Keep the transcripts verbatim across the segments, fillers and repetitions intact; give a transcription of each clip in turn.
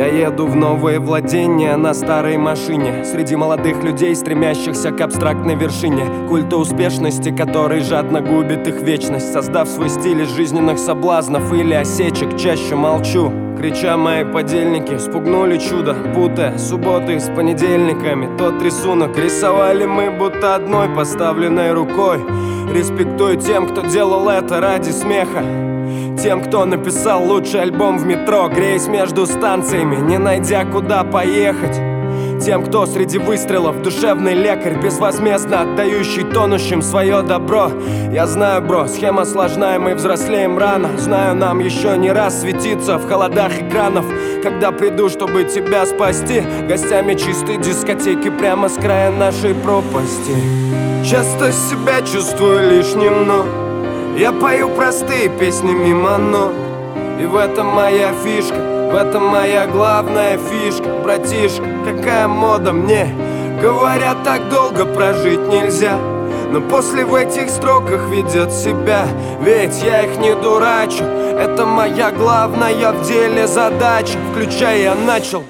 еду в новые владения на старой машине, среди молодых людей, стремящихся к абстрактной вершине культа успешности, который жадно губит их вечность. Создав свой стиль из жизненных соблазнов или осечек, чаще молчу, крича мои подельники спугнули чудо, путая субботы с понедельниками. Тот рисунок рисовали мы будто одной поставленной рукой. Респектую тем, кто делал это ради смеха, тем, кто написал лучший альбом в метро, греясь между станциями, не найдя куда поехать. Тем, кто среди выстрелов душевный лекарь, безвозмездно отдающий тонущим свое добро. Я знаю, бро, схема сложна, и мы взрослеем рано. Знаю, нам еще не раз светиться в холодах экранов. Когда приду, чтобы тебя спасти, гостями чистой дискотеки прямо с края нашей пропасти. Часто себя чувствую лишним, но я пою простые песни мимо нот. И в этом моя фишка, в этом моя главная фишка. Братишка, какая мода мне, говорят, так долго прожить нельзя. Но после в этих строках ведет себя, ведь я их не дурачу. Это моя главная в деле задача. Включай, я начал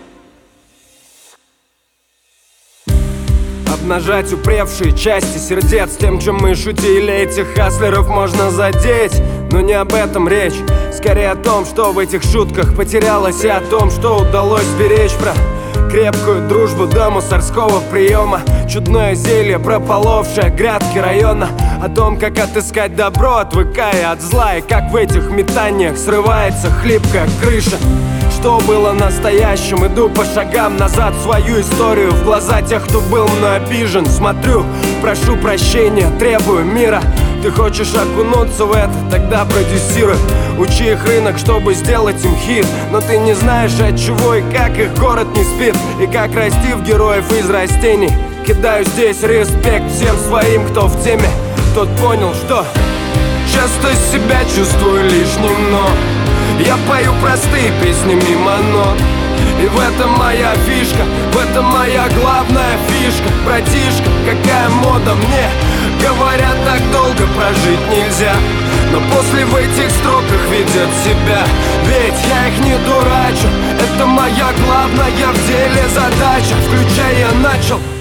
обнажать упревшие части сердец. Тем, чем мы шутили, этих хаслеров можно задеть. Но не об этом речь, скорее о том, что в этих шутках потерялось, и о том, что удалось беречь. Про крепкую дружбу до мусорского приема, чудное зелье, прополовшее грядки района. О том, как отыскать добро, отвыкая от зла, и как в этих метаниях срывается хлипкая крыша. Что было настоящим, иду по шагам назад в свою историю, в глаза тех, кто был мной обижен. Смотрю, прошу прощения, требую мира. Ты хочешь окунуться в это? Тогда продюсируй. Учи их рынок, чтобы сделать им хит. Но ты не знаешь, от чего и как их город не спит, и как расти в героев из растений. Кидаю здесь респект всем своим, кто в теме. Тот понял, что часто себя чувствую лишним, но я пою простые песни мимо нот. И в этом моя фишка, в этом моя главная фишка. Братишка, какая мода мне, говорят, так долго прожить нельзя. Но после в этих строках ведет себя, ведь я их не дурачу. Это моя главная в деле задача. Включай, я начал